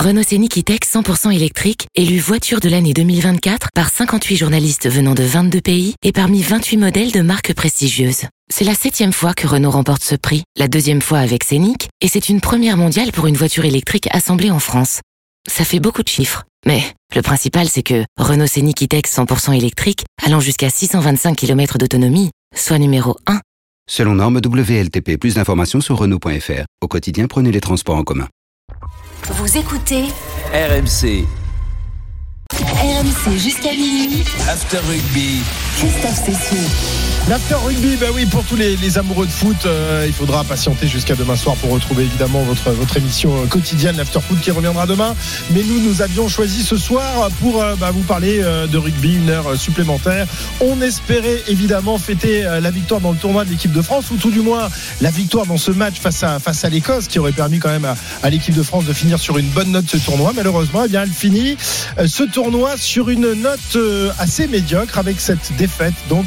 Renault Scénic E-Tech 100% électrique, élu voiture de l'année 2024 par 58 journalistes venant de 22 pays et parmi 28 modèles de marques prestigieuses. C'est la 7e fois que Renault remporte ce prix, la 2e fois avec Scénic, et c'est une première mondiale pour une voiture électrique assemblée en France. Ça fait beaucoup de chiffres, mais le principal c'est que Renault Scénic E-Tech 100% électrique, allant jusqu'à 625 km d'autonomie, soit numéro 1. Selon norme WLTP, plus d'informations sur Renault.fr. Au quotidien, prenez les transports en commun. Vous écoutez RMC. RMC jusqu'à minuit. After Rugby. Christophe Cessieux. L'After Rugby, oui, pour tous les amoureux de foot, il faudra patienter jusqu'à demain soir pour retrouver évidemment votre émission quotidienne, l'After Foot, qui reviendra demain. Mais nous avions choisi ce soir pour vous parler de rugby, une heure supplémentaire. On espérait évidemment fêter la victoire dans le tournoi de l'équipe de France, ou tout du moins la victoire dans ce match face à l'Écosse, qui aurait permis quand même à l'équipe de France de finir sur une bonne note ce tournoi. Malheureusement, elle finit ce tournoi sur une note assez médiocre, avec cette défaite, donc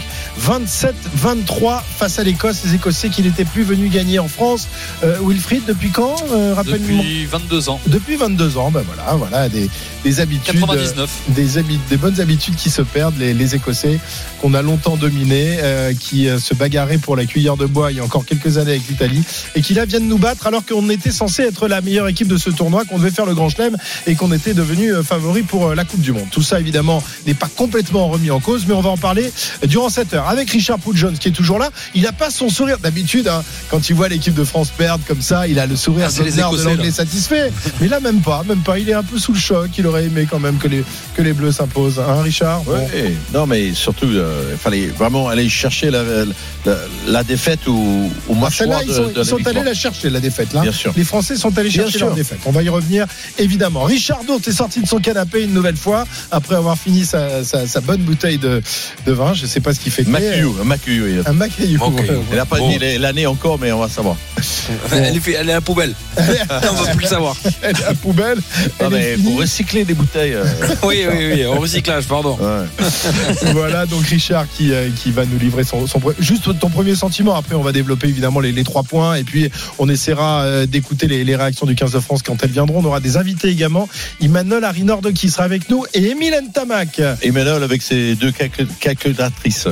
27-23 face à l'Écosse. Les Écossais qui n'étaient plus venus gagner en France. Wilfried, depuis quand Depuis 22 ans. Depuis 22 ans, voilà des habitudes. 99. Des bonnes habitudes qui se perdent. Les Écossais qu'on a longtemps dominés, qui se bagarraient pour la cuillère de bois il y a encore quelques années avec l'Italie, et qui là viennent nous battre alors qu'on était censé être la meilleure équipe de ce tournoi, qu'on devait faire le Grand Chelem et qu'on était devenu favori pour la Coupe du Monde. Tout ça évidemment n'est pas complètement remis en cause, mais on va en parler durant cette heure avec Richard Poole-Jones qui est toujours là. Il n'a pas son sourire d'habitude, quand il voit l'équipe de France perdre comme ça, il a le sourire de l'anglais satisfait, mais là même pas, il est un peu sous le choc. Il aurait aimé quand même que les Bleus s'imposent, Richard. Non, mais surtout il fallait vraiment aller chercher la défaite ou moins celle-là, ils sont allés la chercher, la défaite là. Bien sûr. Les Français sont allés chercher leur défaite. On va y revenir évidemment. Richard Dourte est sorti de son canapé une nouvelle fois après avoir fini sa bonne bouteille de vin. Je sais pas ce qu'il fait. Un Macayou. Elle n'a pas dit l'année encore, mais on va savoir. Elle est à la poubelle. On va plus le savoir. Elle est à la poubelle. Pour recycler des bouteilles. Oui, au recyclage, pardon. Ouais. Voilà, donc Richard qui va nous livrer juste ton premier sentiment. Après, on va développer évidemment les 3 points, et puis on essaiera d'écouter les réactions du 15 de France quand elles viendront. On aura des invités également. Emmanuel Arinord qui sera avec nous, et Émile Ntamak. Emmanuel avec ses 2 calculatrices.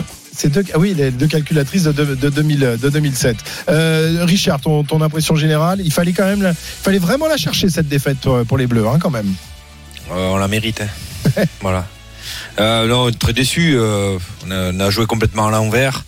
Les 2 calculatrices de 2007. Richard, ton impression générale, il fallait vraiment la chercher cette défaite pour les Bleus, quand même. On la mérite. Voilà. Non, très déçu. On a joué complètement à l'envers.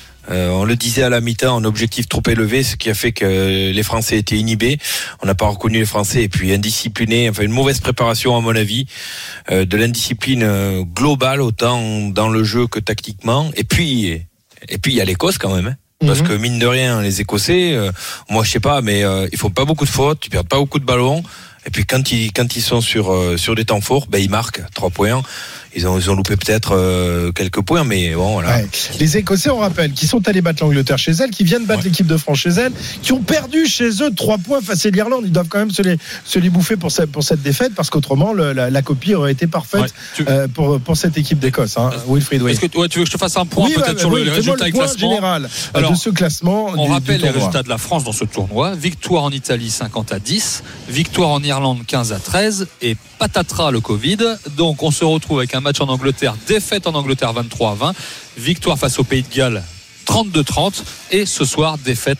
On le disait à la mi-temps, un objectif trop élevé, ce qui a fait que les Français étaient inhibés. On n'a pas reconnu les Français, et puis indisciplinés. Enfin, une mauvaise préparation à mon avis, de l'indiscipline globale autant dans le jeu que tactiquement. Et puis il y a l'Écosse quand même. Parce que mine de rien, les Écossais, moi je sais pas, mais ils font pas beaucoup de fautes, ils perdent pas beaucoup de ballons. Et puis quand ils sont sur des temps forts, ils marquent 3 points. Ils ont loupé peut-être quelques points, mais bon, voilà. Ouais. Les Écossais, on rappelle, qui sont allés battre l'Angleterre chez elle, qui viennent battre l'équipe de France chez elle, qui ont perdu chez eux 3 points face à l'Irlande. Ils doivent quand même se les bouffer pour cette défaite, parce qu'autrement la copie aurait été parfaite pour cette équipe d'Écosse. Wilfried, Est-ce que tu veux que je te fasse un point peut-être sur le résultat et classement général de ce classement? On rappelle les résultats de la France dans ce tournoi. Victoire en Italie 50-10, victoire en Irlande 15-13, et patatras le Covid. Donc on se retrouve avec un match en Angleterre, défaite en Angleterre 23-20, victoire face au Pays de Galles 32-30, et ce soir défaite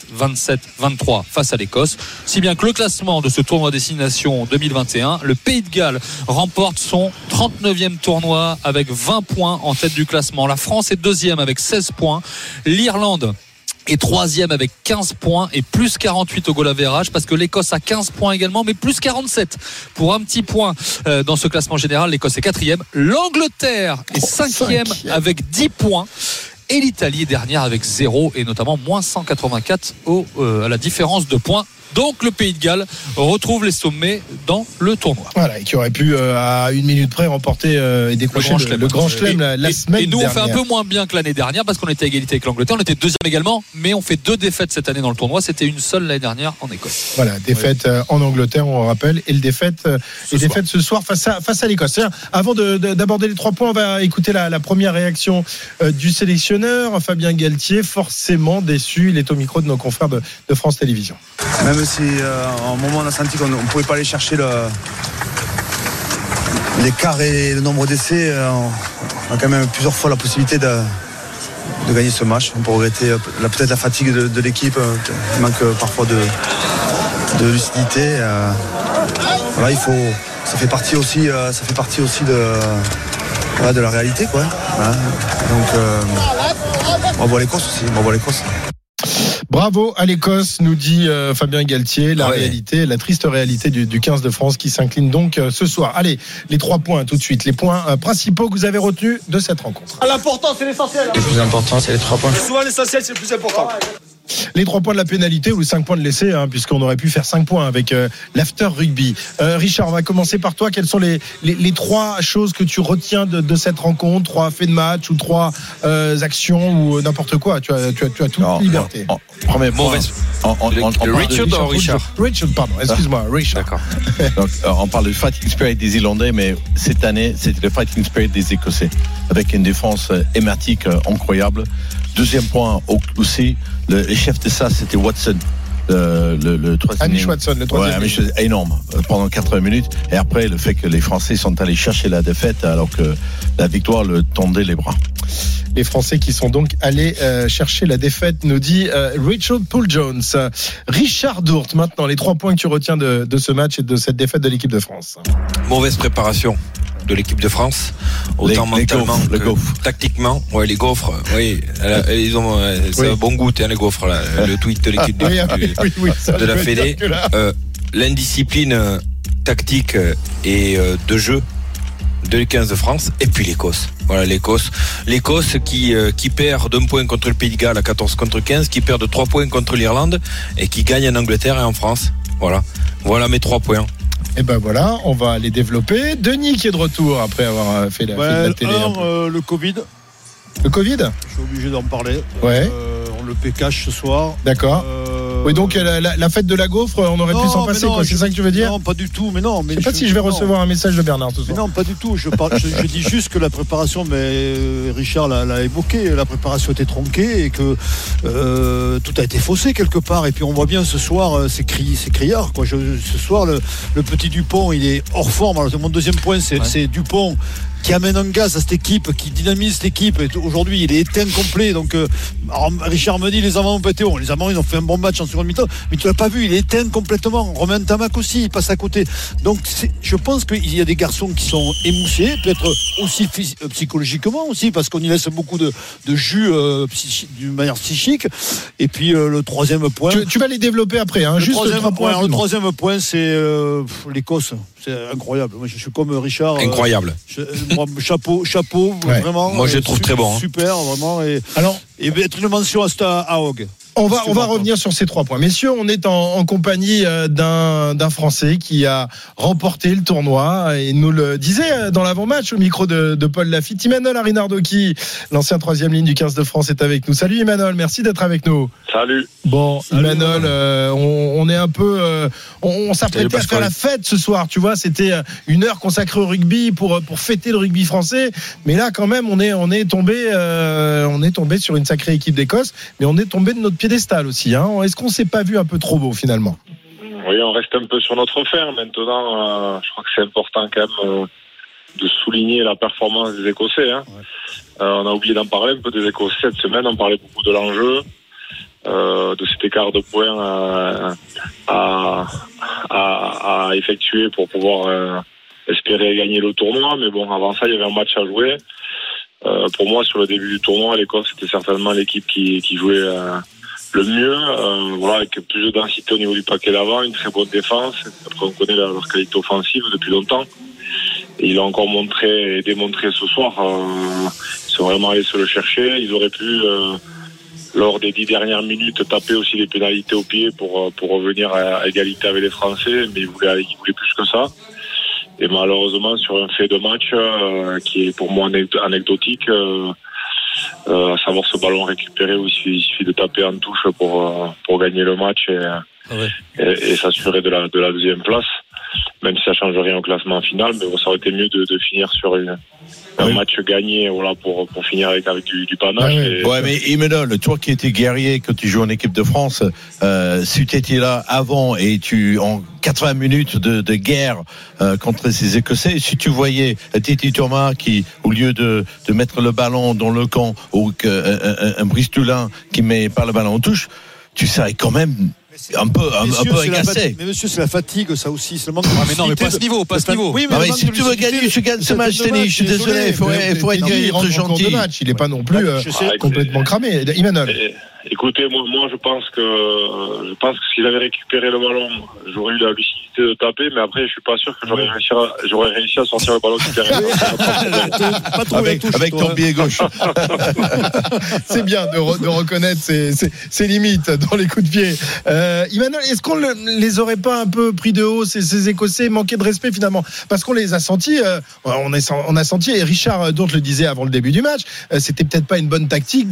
27-23 face à l'Écosse. Si bien que le classement de ce tournoi Destination 2021, le Pays de Galles remporte son 39e tournoi avec 20 points en tête du classement. La France est 2e avec 16 points. L'Irlande est 3e avec 15 points et plus 48 au goal average, parce que l'Écosse a 15 points également, mais plus 47 pour un petit point dans ce classement général. L'Écosse est 4e, l'Angleterre est 5e avec 10 points, et l'Italie est dernière avec 0, et notamment moins 184 à la différence de points. Donc le Pays de Galles retrouve les sommets dans le tournoi. Voilà, et qui aurait pu à 1 minute près remporter et décrocher le Grand Chelem la semaine dernière. Et nous, on fait un peu moins bien que l'année dernière, parce qu'on était à égalité avec l'Angleterre. On était 2e également, mais on fait 2 défaites cette année dans le tournoi. C'était une seule l'année dernière en Écosse. Voilà, défaite en Angleterre, on rappelle, et défaite ce soir face à l'Écosse. Avant d'aborder les 3 points, on va écouter la première réaction du sélectionneur, Fabien Galtier, forcément déçu. Il est au micro de nos confrères de France Télévisions. Même si à un moment on a senti qu'on ne pouvait pas aller chercher l'écart et le nombre d'essais, on a quand même plusieurs fois la possibilité de gagner ce match. On peut regretter peut-être la fatigue de l'équipe, il manque parfois de lucidité. Voilà, ça fait partie aussi de la réalité, quoi. Voilà. Donc bravo à l'Écosse aussi, Bravo à l'Écosse, nous dit Fabien Galtier. La triste réalité du 15 de France qui s'incline donc ce soir. Allez, les 3 points tout de suite, les points principaux que vous avez retenus de cette rencontre. L'important, c'est l'essentiel. Le plus important, c'est les 3 points. Souvent, l'essentiel, c'est le plus important. Les 3 points de la pénalité ou les 5 points de l'essai, puisqu'on aurait pu faire 5 points avec l'after rugby. Richard, on va commencer par toi. Quelles sont les 3 choses que tu retiens de cette rencontre? 3 faits de match ou 3 actions ou n'importe quoi? Tu as toute liberté. Premier point. Richard. Richard, pardon. Excuse-moi, Richard. D'accord. Donc, on parle du fighting spirit des Irlandais, mais cette année, c'était le fighting spirit des Écossais, avec une défense hématique incroyable. Deuxième point aussi, le chef de ça, c'était Watson. Le troisième. Amish Watson, le troisième. Ouais, énorme pendant 80 minutes. Et après, le fait que les Français sont allés chercher la défaite alors que la victoire le tendait les bras. Les Français qui sont donc allés chercher la défaite, nous dit Richard Poole-Jones. Richard Dourte, maintenant, les 3 points que tu retiens de ce match et de cette défaite de l'équipe de France. Mauvaise préparation de l'équipe de France, autant mentalement que tactiquement. Ouais, les gaufres, ils ont c'est un bon goût, les gaufres là, le tweet de l'équipe de la Fédé. L'indiscipline tactique et de jeu de les 15 de France, et puis l'Écosse. Voilà, l'Écosse qui perd d'1 point contre le Pays de Galles à 14 contre 15, qui perd de 3 points contre l'Irlande et qui gagne en Angleterre et en France. Voilà mes 3 points. Et ben voilà, on va les développer. Denis qui est de retour après avoir fait la télé. Le Covid. Le Covid ? Je suis obligé d'en parler. Ouais. On le pécache ce soir. D'accord. Oui, donc la fête de la gaufre, on aurait pu s'en passer, quoi. C'est ça que tu veux dire ? Non, pas du tout. Mais non. Je sais pas si je vais recevoir un message de Bernard ce soir. Mais non, pas du tout. Je dis juste que la préparation, mais Richard l'a évoqué, la préparation était tronquée et que tout a été faussé quelque part. Et puis on voit bien ce soir, c'est criard, quoi. Ce soir, le petit Dupont, il est hors forme. Alors mon deuxième point, c'est Dupont qui amène un gaz à cette équipe, qui dynamise cette équipe. Et aujourd'hui, il est éteint complet. Donc, Richard me dit les Amants ont pas été bons. Les Amants, ils ont fait un bon match en seconde mi-temps, mais tu l'as pas vu, il est éteint complètement. Romain Tamac aussi, il passe à côté. Donc, je pense qu'il y a des garçons qui sont émoussés, peut-être aussi psychologiquement aussi, parce qu'on y laisse beaucoup de jus d'une manière psychique. Et puis, le troisième point. Tu vas les développer après, hein, juste 3 points. Le troisième point, c'est l'Écosse. C'est incroyable. Moi, je suis comme Richard. Incroyable. Chapeau, vraiment. Moi, je le trouve très bon. Super, vraiment. Et être une mention à Hogg. On va revenir sur ces 3 points. Messieurs, on est en compagnie d'un Français qui a remporté le tournoi et nous le disait dans l'avant-match au micro de Paul Lafitte. Emmanuel Arinardoki, l'ancien 3e ligne du 15 de France, est avec nous. Salut Emmanuel, merci d'être avec nous. Salut. Bon, Emmanuel, on est un peu... on s'apprêtait à faire la fête ce soir, tu vois. C'était une heure consacrée au rugby pour fêter le rugby français. Mais là, quand même, on est tombé sur une sacrée équipe d'Écosse, mais on est tombé de notre piédestal aussi, hein. Est-ce qu'on s'est pas vu un peu trop beau finalement ? Oui, on reste un peu sur notre fer maintenant. Je crois que c'est important quand même de souligner la performance des Écossais, hein. On a oublié d'en parler un peu des Écossais cette semaine. On parlait beaucoup de l'enjeu, de cet écart de points à effectuer pour pouvoir espérer gagner le tournoi. Mais bon, avant ça, il y avait un match à jouer. Pour moi, sur le début du tournoi, l'Écosse était certainement l'équipe qui jouait le mieux, avec plus de densité au niveau du paquet d'avant, une très bonne défense. Après, on connaît leur qualité offensive depuis longtemps. Et ils l'ont encore montré et démontré ce soir. Ils sont vraiment allés se le chercher. Ils auraient pu, lors des 10 dernières minutes, taper aussi les pénalités au pied pour revenir à égalité avec les Français. Mais ils voulaient plus que ça. Et malheureusement, sur un fait de match qui est pour moi anecdotique, à savoir ce ballon récupéré où il suffit de taper en touche pour gagner le match et s'assurer de la deuxième place. même si ça change rien au classement final, mais bon, ça aurait été mieux de finir sur un match gagné, voilà, pour finir avec du panache. Ouais, mais Imanol, toi qui étais guerrier quand tu joues en équipe de France, si tu étais là avant et en 80 minutes de guerre contre ces Écossais, si tu voyais Titi Thomas qui, au lieu de mettre le ballon dans le camp, ou un Bristoulin qui met pas le ballon en touche, tu serais quand même un peu agacé. Mais monsieur, c'est la fatigue, ça aussi. C'est le manque de mais non, mais pas ce niveau. Oui, mais si tu veux gagner, tu gagnes ce match, Denis. Je suis désolé, il faut être gentil. Il n'est pas non plus complètement cramé. Imanol. Écoutez, moi je pense que s'il avait récupéré le ballon, j'aurais eu la lucidité de taper, mais après je suis pas sûr que j'aurais réussi à sortir le ballon du terrain. avec ton pied gauche. C'est bien de reconnaître ses limites dans les coups de pied. Imanol, est-ce qu'on les aurait pas un peu pris de haut, ces Écossais, manqué de respect finalement, parce qu'on les a sentis, on a senti, et Richard Dourte le disait avant le début du match, c'était peut-être pas une bonne tactique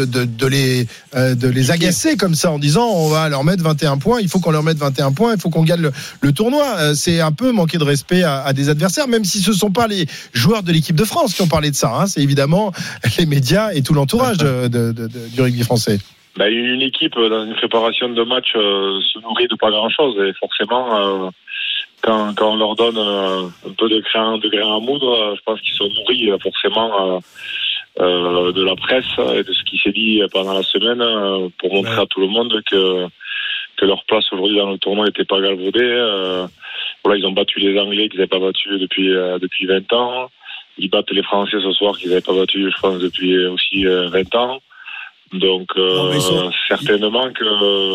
de les agacer comme ça en disant on va leur mettre 21 points, il faut qu'on leur mette 21 points, il faut qu'on gagne le tournoi. C'est un peu manquer de respect à des adversaires, même si ce ne sont pas les joueurs de l'équipe de France qui ont parlé de ça, hein. C'est évidemment les médias et tout l'entourage du rugby français. Une équipe dans une préparation de match se nourrit de pas grand-chose, et forcément quand on leur donne un peu de grain à moudre, je pense qu'ils sont nourris forcément de la presse et de ce qui s'est dit pendant la semaine pour montrer à tout le monde que leur place aujourd'hui dans le tournoi n'était pas galvaudée. Ils ont battu les Anglais qu'ils n'avaient pas battus depuis 20 ans. Ils battent les Français ce soir qu'ils n'avaient pas battus, je pense, depuis aussi 20 ans. Donc certainement que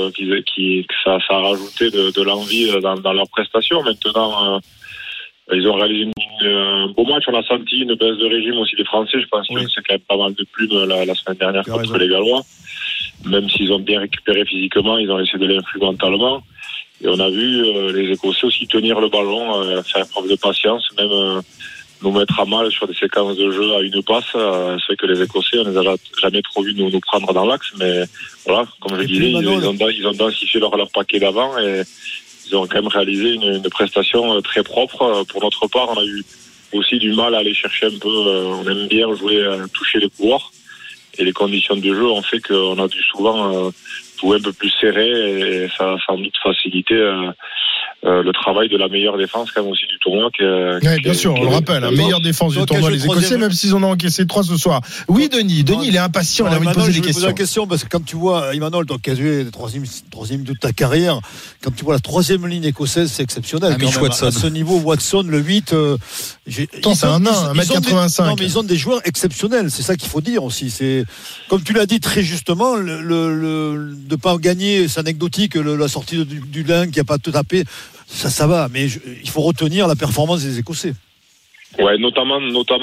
ça a rajouté de l'envie dans leur prestation. Maintenant, ils ont réalisé un beau match. On a senti une baisse de régime aussi des Français. Je pense que c'est quand même pas mal de plumes la semaine dernière contre les Gallois. Même s'ils ont bien récupéré physiquement, ils ont laissé de l'influx mentalement. Et on a vu les Écossais aussi tenir le ballon, faire preuve de patience, même nous mettre à mal sur des séquences de jeu à une passe. C'est vrai que les Écossais, on les a jamais trop vus nous prendre dans l'axe, mais voilà, comme je disais, ils ont densifié leur paquet d'avant et ils ont quand même réalisé une prestation très propre. Pour notre part, on a eu aussi du mal à aller chercher un peu. On aime bien jouer, toucher les couloirs. Et les conditions de jeu ont fait qu'on a dû souvent jouer un peu plus serré. Et ça a sans doute facilité le travail de la meilleure défense quand même aussi du tournoi. Bien sûr, on le rappelle, meilleure défense du tournoi, les Écossais, même s'ils en ont encaissé 3 ce soir. Oui, Denis, il est impatient, il a envie de poser des questions. Je la question parce que quand tu vois Imanol, donc qui a joué la troisième de ta carrière, quand tu vois la troisième ligne écossaise, c'est exceptionnel. À ce niveau, Watson, le 8, c'est un nain, 1m85. Non, mais ils ont des joueurs exceptionnels, c'est ça qu'il faut dire aussi. C'est, comme tu l'as dit très justement, de ne pas gagner, c'est anecdotique, la sortie du Lin qui n'a pas tapé. Ça va, mais il faut retenir la performance des Écossais. Ouais, notamment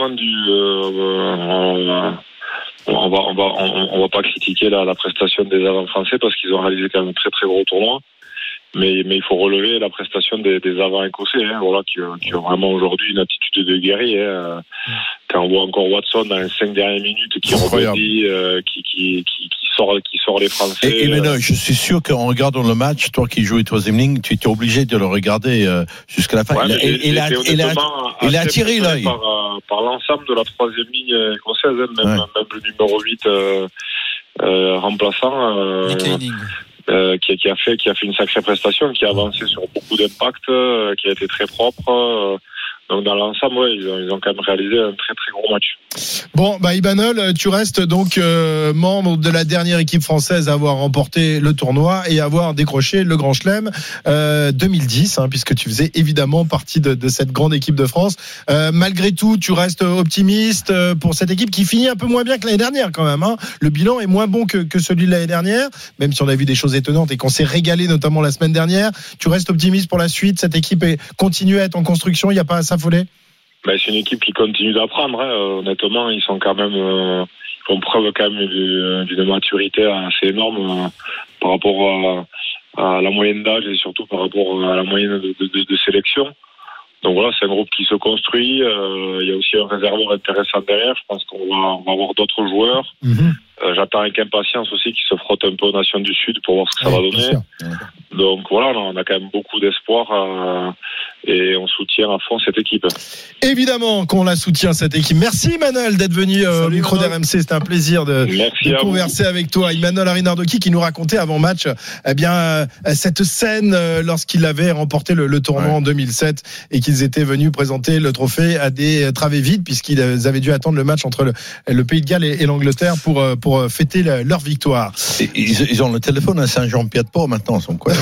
on va pas critiquer la prestation des avants français parce qu'ils ont réalisé quand même un très très gros tournoi. Mais il faut relever la prestation des avants écossais, qui ont vraiment aujourd'hui une attitude de guerrier. Quand on voit encore Watson dans les 5 dernières minutes qui rebondit, qui sort les Français. Et maintenant, je suis sûr qu'en regardant le match, toi qui joues troisième ligne, tu es obligé de le regarder jusqu'à la fin. Ouais, il a attiré l'œil. Par l'ensemble de la troisième ligne écossaise, même le numéro 8 remplaçant. Qui a fait une sacrée prestation, qui a avancé sur beaucoup d'impact, qui a été très propre. Donc dans l'ensemble, ils ont quand même réalisé un très très gros match. Bon, Imanol, tu restes donc membre de la dernière équipe française à avoir remporté le tournoi et à avoir décroché le Grand Chelem 2010, puisque tu faisais évidemment partie de cette grande équipe de France. Malgré tout, tu restes optimiste pour cette équipe qui finit un peu moins bien que l'année dernière quand même. Le bilan est moins bon que celui de l'année dernière, même si on a vu des choses étonnantes et qu'on s'est régalé notamment la semaine dernière. Tu restes optimiste pour la suite? Cette équipe continue à être en construction, il n'y a pas à s'affoler? C'est une équipe qui continue d'apprendre. Honnêtement, ils sont quand même, ils font preuve quand même d'une maturité assez énorme par rapport à la moyenne d'âge et surtout par rapport à la moyenne de sélection. Donc voilà, c'est un groupe qui se construit. Il y a aussi un réservoir intéressant derrière. Je pense qu'on va avoir d'autres joueurs. J'attends avec impatience aussi qu'ils se frottent un peu aux Nations du Sud pour voir ce que ça va donner. Donc voilà, on a quand même beaucoup d'espoir et on soutient à fond cette équipe. Évidemment qu'on la soutient, cette équipe. Merci Emmanuel d'être venu au micro d'RMC. C'était un plaisir de converser avec toi. Emmanuel Arinardocchi qui nous racontait avant match cette scène lorsqu'il avait remporté le tournoi en 2007 et qu'ils étaient venus présenter le trophée à des travées vides puisqu'ils avaient dû attendre le match entre le Pays de Galles et l'Angleterre pour fêter leur victoire. Ils ont le téléphone à Saint-Jean-Pied-de-Port maintenant, c'est incroyable.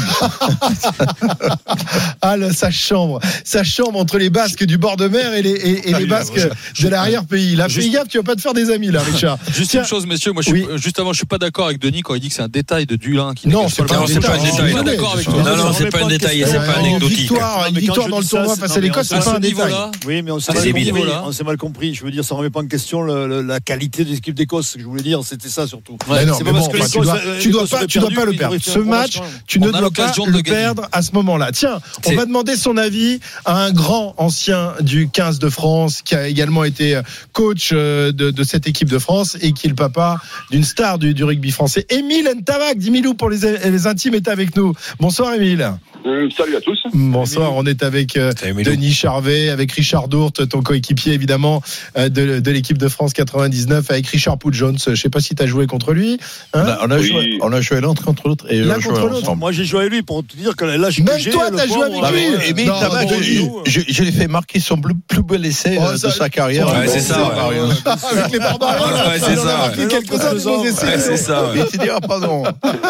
Sa chambre entre les Basques du bord de mer et les Basques de l'arrière-pays. Là, fais gaffe, tu vas pas te faire des amis là, Richard. Juste une chose, messieurs, moi je suis pas d'accord avec Denis quand il dit que c'est un détail de Dulin qui non, c'est pas un détail. Je suis pas d'accord avec toi. Non, c'est pas un détail, c'est pas anecdotique. Une victoire dans le tournoi face à l'Écosse, c'est pas un détail. Oui, mais on s'est mal compris. Je veux dire, ça remet pas en question la qualité de l'équipe d'Écosse. Ce que je voulais dire, c'était ça surtout. C'est pas parce que tu dois pas le perdre. Ce match, tu ne dois pas le perdre à ce moment-là. Tiens, on va demander son avis à un grand ancien du 15 de France qui a également été coach de cette équipe de France et qui est le papa d'une star du rugby français. Émile Ntavac, 10 000 pour les intimes, est avec nous. Bonsoir Émile. Salut à tous. Bonsoir, on est avec Denis Charvet, avec Richard Dourte, ton coéquipier évidemment de l'équipe de France 99, avec Richard Poole-Jones. Je ne sais pas si tu as joué contre lui. Hein on a joué l'un contre l'autre et l'un contre l'autre. Moi j'ai joué avec lui pour te dire que là je même toi t'as joué avec lui. Émile Ntavac, je l'ai fait marquer son plus bel essai de sa carrière. Ouais, c'est ça. Avec les Barbarians. Ouais, c'est ça. Quelques-uns de nos essais. Ouais, c'est ça. Mais tu diras pardon.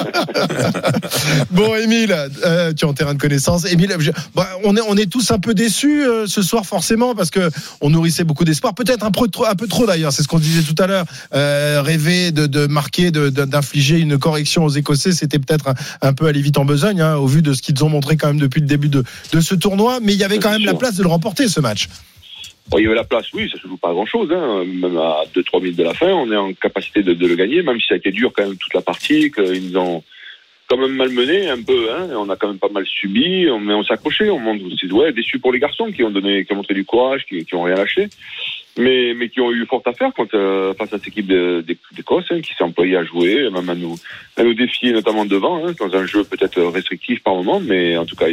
Bon, Émile, tu es en terrain de connaissance. Émile, on est tous un peu déçus ce soir forcément parce que on nourrissait beaucoup d'espoir. Peut-être un peu trop d'ailleurs. C'est ce qu'on disait tout à l'heure. Rêver de marquer, d'infliger une correction aux Écossais, c'était peut-être un peu aller vite en besogne au vu de ce qu'ils ont montré quand même depuis le début de ce tournoi. Mais il y avait quand même la place de le remporter ce match. Bon, il y avait la place, oui, ça se joue pas à grand-chose. Même à 2-3 minutes de la fin, on est en capacité de le gagner, même si ça a été dur quand même toute la partie, qu'ils nous ont quand même malmené un peu. On a quand même pas mal subi, mais on s'est accroché. On monte aussi, déçus pour les garçons qui ont montré du courage, qui ont rien lâché, mais qui ont eu fort à faire face à cette équipe d'Écosse, qui s'est employée à jouer, même à nous défier notamment devant, dans un jeu peut-être restrictif par moment, mais en tout cas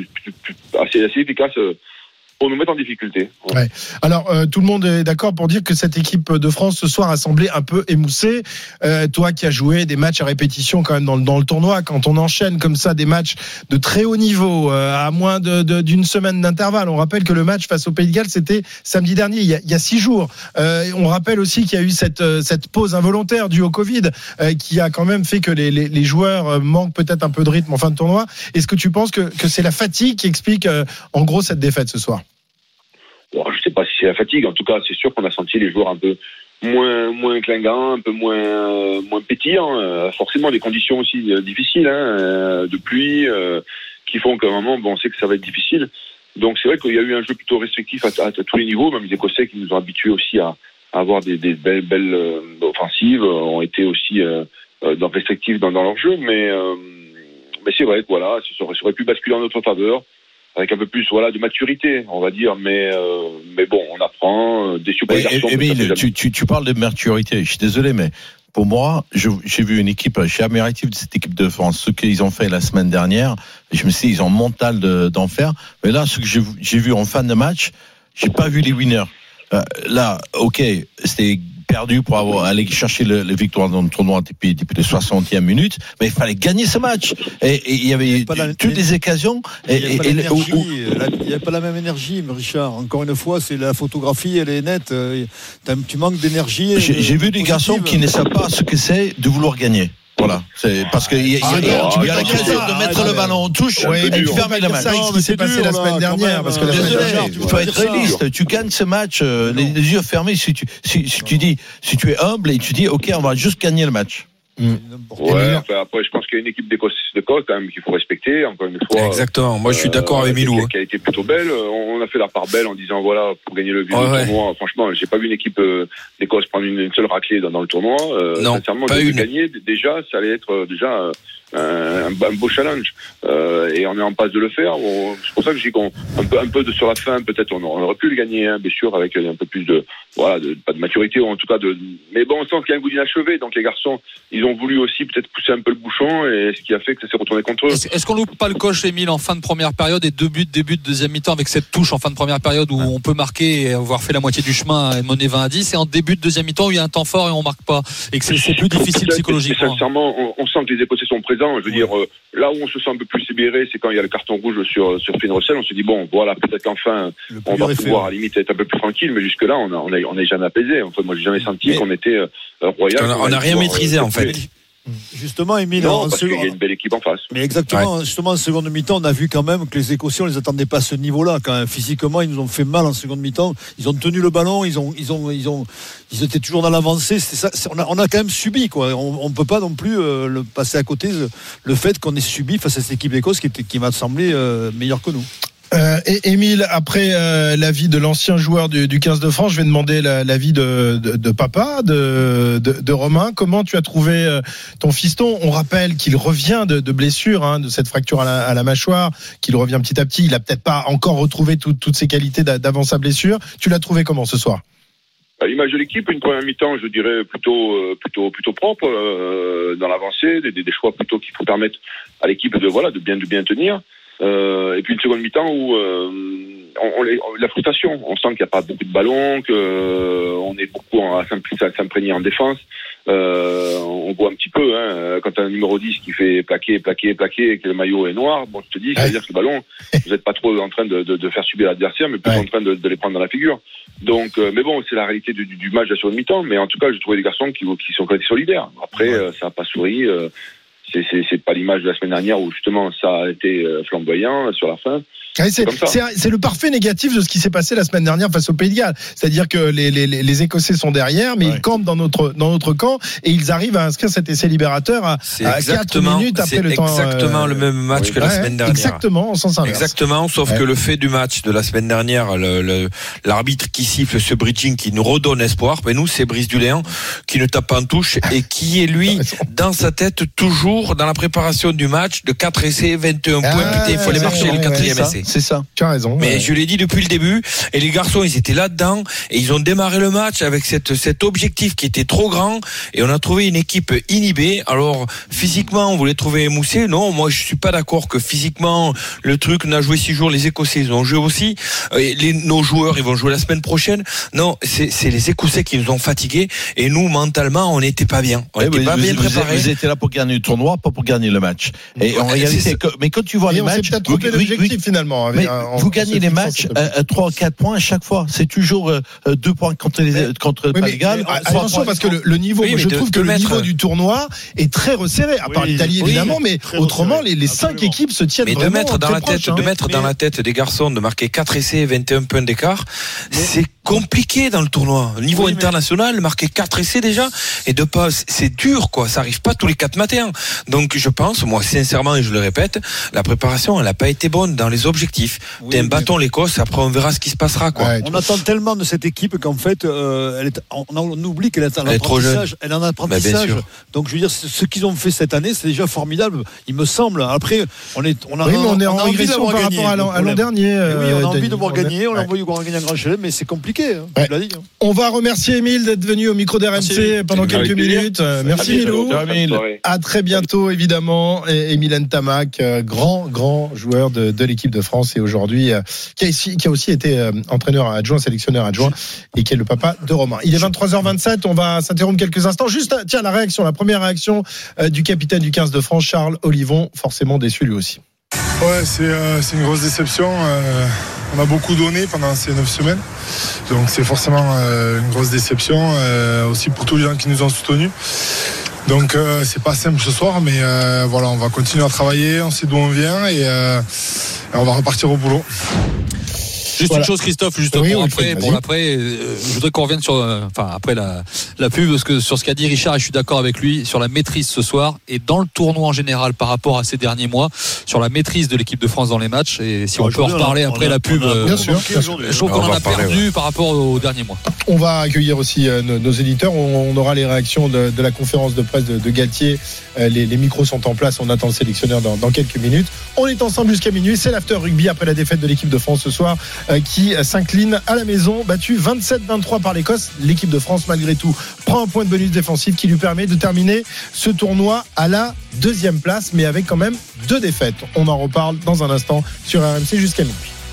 assez efficace. Pour nous mettre en difficulté. Ouais. Alors, tout le monde est d'accord pour dire que cette équipe de France ce soir a semblé un peu émoussée. Toi qui as joué des matchs à répétition quand même dans le tournoi, quand on enchaîne comme ça des matchs de très haut niveau, à moins d'une semaine d'intervalle. On rappelle que le match face au Pays de Galles, c'était samedi dernier, il y a 6 jours. On rappelle aussi qu'il y a eu cette pause involontaire due au Covid qui a quand même fait que les joueurs manquent peut-être un peu de rythme en fin de tournoi. Est-ce que tu penses que c'est la fatigue qui explique en gros cette défaite ce soir? Bon, je sais pas si c'est la fatigue. En tout cas, c'est sûr qu'on a senti les joueurs un peu moins clingants, un peu moins pétillants. Forcément, des conditions aussi difficiles, de pluie, qui font qu'à un moment, on sait que ça va être difficile. Donc, c'est vrai qu'il y a eu un jeu plutôt restrictif à tous les niveaux. Même les Écossais qui nous ont habitués aussi à avoir des belles offensives ont été aussi restrictifs dans leur jeu. Mais c'est vrai que voilà, ça aurait pu basculer en notre faveur, avec un peu plus de maturité, on va dire, mais bon, on apprend des super garçons. Tu parles de maturité, je suis désolé, mais pour moi, j'ai vu une équipe, je suis admiratif de cette équipe de France, ce qu'ils ont fait la semaine dernière, je me suis dit, ils ont mental d'en faire, mais là, ce que j'ai vu en fin de match, j'ai pas vu les winners. Là, ok, c'était perdu pour aller chercher le victoire dans le tournoi depuis les 60e minutes, mais il fallait gagner ce match. Et il y avait toutes les occasions. Il n'y avait pas la même énergie, mais Richard. Encore une fois, c'est la photographie, elle est nette. Tu manques d'énergie. J'ai vu des garçons qui ne savent pas ce que c'est de vouloir gagner. Voilà, c'est parce qu'il y a l'occasion de mettre le ballon en touche et de fermer la match. C'est ce qui s'est passé la semaine dernière. Parce que il faut être réaliste. Tu gagnes ce match, les yeux fermés. Si tu es humble et tu dis, ok, on va juste gagner le match. Après, je pense qu'il y a une équipe d'Écosse quand même qu'il faut respecter. Encore une fois. Exactement. Moi, je suis d'accord avec Milou. Qui a été plutôt belle. On a fait la part belle en disant pour gagner le tournoi. Franchement, j'ai pas vu une équipe d'Écosse prendre une seule raclée dans le tournoi. Non, sincèrement, pas de gagner déjà, ça allait être déjà un beau challenge. Et on est en passe de le faire. C'est pour ça que je dis qu'on un peu sur la fin, peut-être on aurait pu le gagner, bien sûr, avec un peu plus de pas de maturité, ou en tout cas mais bon, on sent qu'il y a un goût d'inachevé. Donc les garçons, ils ont voulu aussi peut-être pousser un peu le bouchon, et ce qui a fait que ça s'est retourné contre eux. Est-ce qu'on loupe pas le coche, Émile, en fin de première période et début de deuxième mi-temps, avec cette touche en fin de première période où on peut marquer et avoir fait la moitié du chemin et mener 20-10, et en début de deuxième mi-temps où il y a un temps fort et on marque pas, et que c'est plus difficile psychologiquement? Sincèrement, on sent que les Écossais sont présents. Je veux dire, là où on se sent un peu plus libéré, c'est quand il y a le carton rouge sur Finn Russell. On se dit bon, voilà, peut-être qu'enfin on va pouvoir à la limite être un peu plus tranquille, mais jusque là on n'est jamais apaisé. En fait, moi j'ai jamais senti qu'on était royal. On n'a rien maîtrisé en fait. Justement, Émile, parce qu'il y a une belle équipe en face. Mais exactement, justement, en seconde mi-temps, on a vu quand même que les Écossais, on les attendait pas à ce niveau-là. Quand même, physiquement, ils nous ont fait mal en seconde mi-temps. Ils ont tenu le ballon, ils étaient toujours dans l'avancée. C'est ça, on a quand même subi, quoi. On peut pas non plus le passer à côté le fait qu'on ait subi face à cette équipe d'Écosse qui m'a semblé meilleure que nous. Et Émile, après l'avis de l'ancien joueur du 15 de France, je vais demander l'avis de papa, de Romain. Comment tu as trouvé ton fiston? On rappelle qu'il revient de blessure, de cette fracture à la mâchoire, qu'il revient petit à petit. Il a peut-être pas encore retrouvé toutes ses qualités d'avant sa blessure. Tu l'as trouvé comment ce soir? À l'image de l'équipe, une première mi-temps, je dirais plutôt propre dans l'avancée, des choix plutôt qui faut permettre à l'équipe de bien tenir. Et puis une seconde mi-temps où la frustration, on sent qu'il n'y a pas beaucoup de ballons, qu'on est beaucoup à s'imprégner en défense. On voit un petit peu quand tu as un numéro 10 qui fait plaquer et que le maillot est noir, bon, je te dis, ça veut dire que le ballon, vous n'êtes pas trop en train de faire subir l'adversaire, mais plutôt en train de les prendre dans la figure. Donc, mais bon, c'est la réalité du match de la seconde mi-temps, mais en tout cas, j'ai trouvé des garçons qui sont quand même solidaires. Après, ça n'a pas souri. C'est pas l'image de la semaine dernière où justement ça a été flamboyant sur la fin. C'est le parfait négatif de ce qui s'est passé la semaine dernière face au Pays de Galles. C'est-à-dire que les Écossais sont derrière, mais ils campent dans notre camp et ils arrivent à inscrire cet essai libérateur à 4 minutes après le temps. C'est exactement le même match que la semaine dernière. Exactement, en sens inverse. Exactement, sauf que le fait du match de la semaine dernière, l'arbitre qui siffle ce bridging qui nous redonne espoir, mais nous c'est Brice Duléan qui ne tape pas en touche et qui est lui dans sa tête toujours dans la préparation du match de 4 essais, 21 points. Putain, il faut aller marcher le 4e essai. C'est ça. Tu as raison. Mais je l'ai dit depuis le début, et les garçons, ils étaient là-dedans, et ils ont démarré le match avec cet objectif qui était trop grand, et on a trouvé une équipe inhibée. Alors, physiquement, on voulait trouver émoussé. Non, moi, je suis pas d'accord que physiquement, le truc, on a joué 6 jours, les Écossais, ils ont joué aussi. Nos joueurs, ils vont jouer la semaine prochaine. Non, c'est les Écossais qui nous ont fatigués, et nous, mentalement, on n'était pas bien. On n'était pas bien préparés. Vous étiez là pour gagner le tournoi, pas pour gagner le match. Et en réalité, mais quand tu vois les matchs, peut-être trompé l'objectif finalement. Mais vous gagnez les matchs à 3 ou 4 points à chaque fois. C'est toujours 2 points contre le Pays de Galles. Attention, parce que le niveau, je trouve que le niveau du tournoi est très resserré, à part l'Italie évidemment, mais autrement les 5 équipes se tiennent vraiment de mettre dans la tête des garçons de marquer 4 essais et 21 points d'écart, c'est compliqué dans le tournoi. Au niveau international, marquer 4 essais déjà, et de pas, c'est dur, quoi. Ça arrive pas tous les 4 matins. Donc, je pense, moi, sincèrement, et je le répète, la préparation, elle n'a pas été bonne dans les objectifs. Bâton l'Écosse, après, on verra ce qui se passera, quoi. Ouais, on attend tellement de cette équipe qu'en fait, on oublie qu'elle est en apprentissage. Elle est en apprentissage. Donc, je veux dire, ce qu'ils ont fait cette année, c'est déjà formidable, il me semble. Après, on est en régression par rapport à l'an dernier. Oui, on a envie de voir gagner, on a envie de voir gagner un grand chelem, mais c'est compliqué. Tu l'as dit. On va remercier Émile d'être venu au micro d'RMC pendant quelques minutes. Merci Milou. À très bientôt évidemment. Émile Ntamak, grand joueur de l'équipe de France et aujourd'hui qui a aussi été entraîneur adjoint, sélectionneur adjoint et qui est le papa de Romain. Il est 23h27, on va s'interrompre quelques instants. Juste la première réaction du capitaine du 15 de France, Charles Olivon, forcément déçu lui aussi. Ouais, c'est une grosse déception. On a beaucoup donné pendant ces 9 semaines. Donc c'est forcément une grosse déception aussi pour tous les gens qui nous ont soutenus. Donc c'est pas simple ce soir, mais voilà, on va continuer à travailler, on sait d'où on vient et on va repartir au boulot. Juste Voilà. une chose, Christophe, juste Oui, pour oui, après, vas-y. pour l'après, je voudrais qu'on revienne sur, après la pub, parce que sur ce qu'a dit Richard, et je suis d'accord avec lui, sur la maîtrise ce soir, et dans le tournoi en général par rapport à ces derniers mois, sur la maîtrise de l'équipe de France dans les matchs, et si on peut en reparler après la pub, Bien sûr. je trouve qu'on en a perdu par rapport aux derniers mois. On va accueillir aussi nos éditeurs. On aura les réactions de la conférence de presse de Galtier. Les micros sont en place. On attend le sélectionneur dans quelques minutes. On est ensemble jusqu'à minuit. C'est l'after rugby après la défaite de l'équipe de France ce soir qui s'incline à la maison, battue 27-23 par l'Écosse. L'équipe de France, malgré tout, prend un point de bonus défensif qui lui permet de terminer ce tournoi à la 2e place, mais avec quand même 2 défaites. On en reparle dans un instant sur RMC jusqu'à minuit.